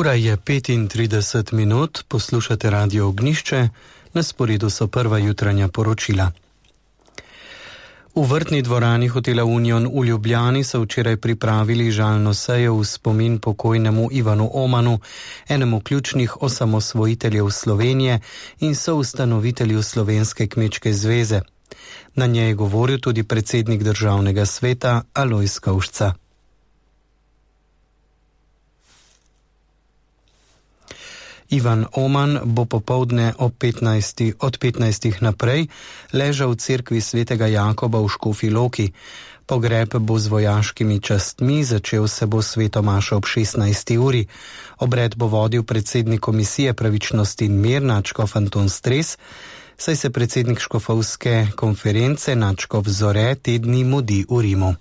Ura je 35 minut, poslušate Radio Ognjišče, na sporedu so prva jutranja poročila. V vrtni dvorani hotela Union v Ljubljani so včeraj pripravili žalno sejo v spomin pokojnemu Ivanu Omanu, enemu ključnih osamosvojiteljev Slovenije in soustanovitelju Slovenske kmečke zveze. Na njej je govoril tudi predsednik Državnega sveta Alojz Kovšca. Ivan Oman bo popoldne od 15 naprej ležal v cerkvi svetega Jakoba v Škofji Loki. Pogreb bo z vojaškimi častmi, začel se bo sveto mašo ob 16. uri. Obred bo vodil predsednik Komisije pravičnosti in mir nadškof Anton Stres, saj se predsednik škofovske konference nadškof Zore te dni mudi v Rimu.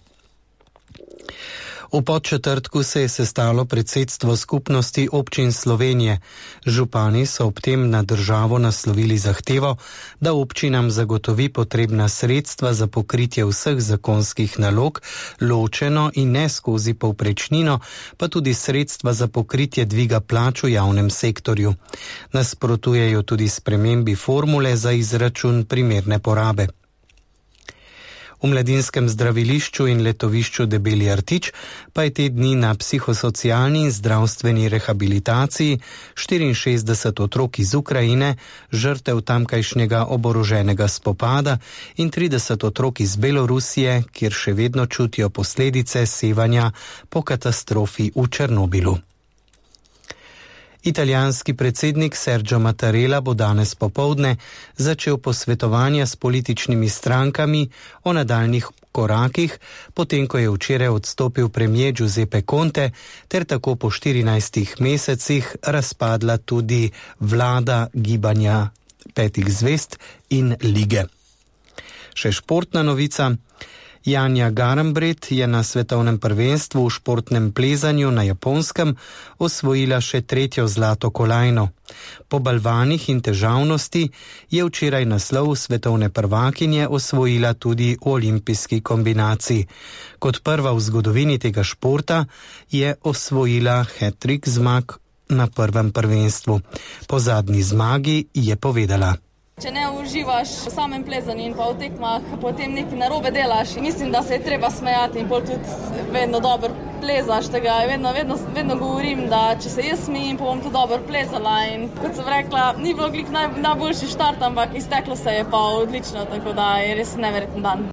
V Podčetrtku se je sestalo predsedstvo Skupnosti občin Slovenije. Župani so ob tem na državo naslovili zahtevo, da občinam zagotovi potrebna sredstva za pokritje vseh zakonskih nalog, ločeno in ne skozi povprečnino, pa tudi sredstva za pokritje dviga plač v javnem sektorju. Nasprotujejo tudi spremembi formule za izračun primerne porabe. V mladinskem zdravilišču in letovišču Debeli Rtič pa je te dni na psihosocialni in zdravstveni rehabilitaciji 64 otrok iz Ukrajine, žrtev tamkajšnjega oboroženega spopada, in 30 otrok iz Belorusije, kjer še vedno čutijo posledice sevanja po katastrofi v Černobilu. Italijanski predsednik Sergio Mattarella bo danes popoldne začel posvetovanja s političnimi strankami o nadaljnih korakih, potem ko je včeraj odstopil premier Giuseppe Conte, ter tako po 14 mesecih razpadla tudi vlada gibanja petih zvezd in lige. Še športna novica. Janja Garnbret je na svetovnem prvenstvu v športnem plezanju na Japonskem osvojila še 3. zlato kolajno. Po balvanih in težavnosti je včeraj naslov svetovne prvakinje osvojila tudi v olimpijski kombinaciji. Kot prva v zgodovini tega športa je osvojila hat-trick zmag na prvem prvenstvu. Po zadnji zmagi je povedala: Če ne uživaš v samem plezanju in pa v tekmah, potem nekaj narobe delaš. Mislim, da se je treba smejati in pol tudi vedno dobro plezaš tega. Vedno govorim, da če se jaz smejim, pa bom tudi dobro plezala. In kot sem rekla, ni bilo glik najboljši štart, ampak izteklo se je pa odlično, tako da je res neverjeten dan.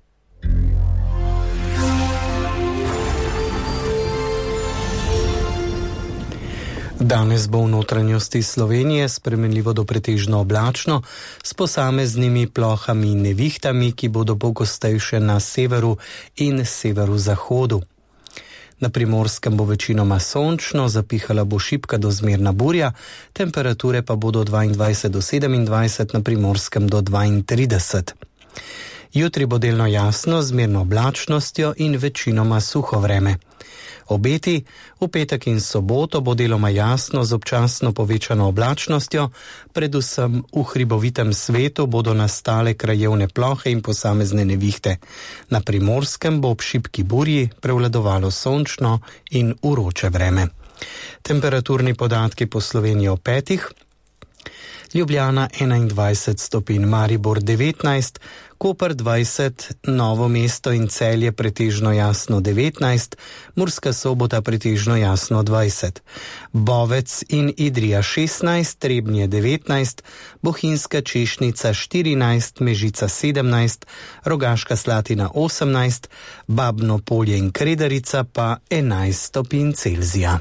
Danes bo v notranjosti Slovenije spremenljivo do pretežno oblačno, s posameznimi plohami in nevihtami, ki bodo pogostejše na severu in severozahodu. Na Primorskem bo večinoma sončno, zapihala bo šibka do zmerna burja, temperature pa bodo 22 do 27, na Primorskem do 32. Jutri bo delno jasno, z zmerno oblačnostjo in večinoma suho vreme. Obeti: v petek in soboto bo deloma jasno z občasno povečano oblačnostjo, predvsem v hribovitem svetu bodo nastale krajevne plohe in posamezne nevihte. Na Primorskem bo ob šibki burji prevladovalo sončno in vroče vreme. Temperaturni podatki po Sloveniji ob 5. Ljubljana 21 stopinj, Maribor 19, Koper 20, Novo mesto in Celje pretežno jasno 19, Murska Sobota pretežno jasno 20, Bovec in Idrija 16, Trebnje 19, Bohinjska Češnica 14, Mežica 17, Rogaška Slatina 18, Babno Polje in Kredarica pa 11 stopinj Celzija.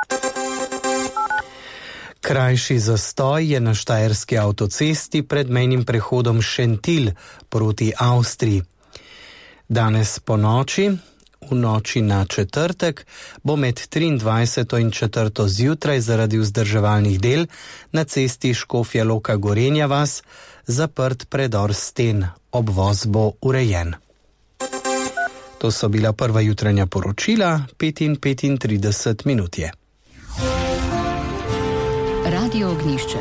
Krajši zastoj je na štajerski avtocesti pred mejnim prehodom Šentilj proti Avstriji. Danes po noči, v noči na četrtek, bo med 23. in 4. zjutraj zaradi vzdrževalnih del na cesti Škofja Loka Gorenja vas zaprt predor Sten. Obvoz bo urejen. To so bila prva jutranja poročila, 35 minut je. Radio Ognjišče.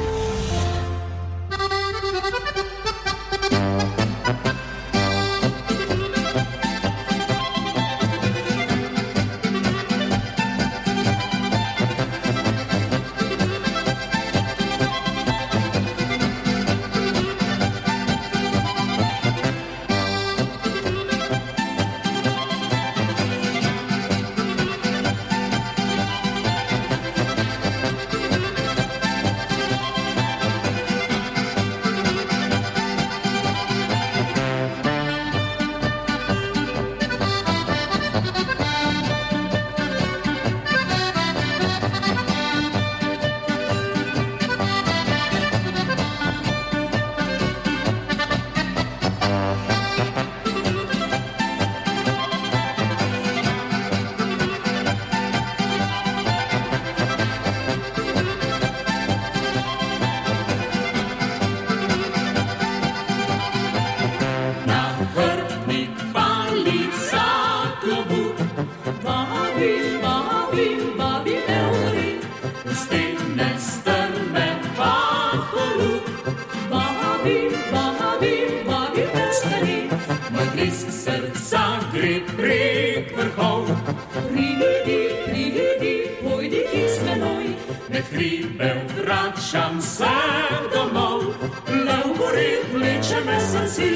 srca gre prek vrhov. Pridi, pojdi ti s menoj, med hribe vračam se domov, le v gori vleče me srci.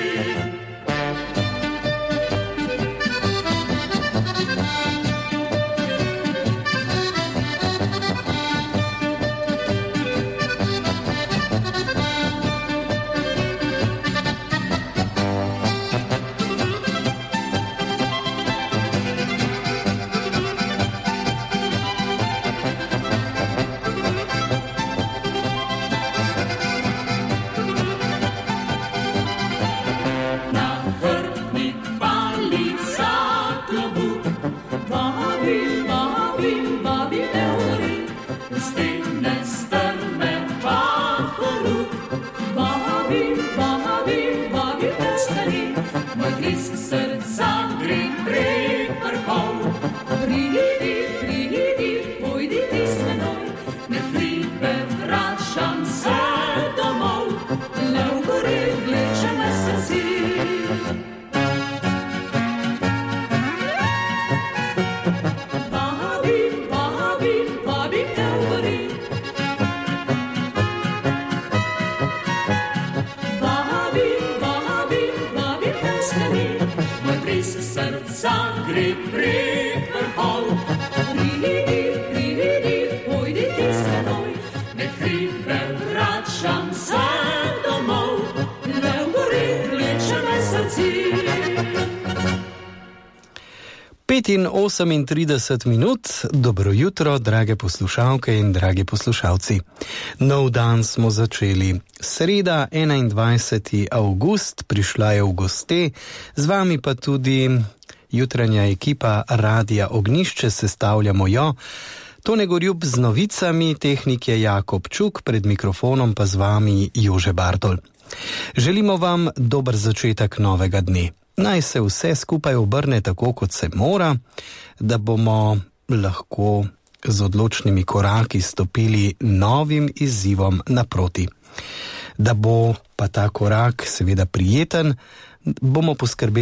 In 38 minut, dobro jutro, drage poslušalke in dragi poslušalci. Nov dan smo začeli. Sreda, 21. avgust, prišla je v goste, z vami pa tudi jutranja ekipa Radia Ognjišče, sestavljamo jo. Tone Gorjub z novicami, tehnik je Jakob Čuk, pred mikrofonom pa z vami Jože Bartol. Želimo vam dober začetek novega dne. Naj se vse skupaj obrne tako, kot se mora, da bomo lahko z odločnimi koraki stopili novim izzivom naproti. Da bo pa ta korak seveda prijeten, bomo poskrbeli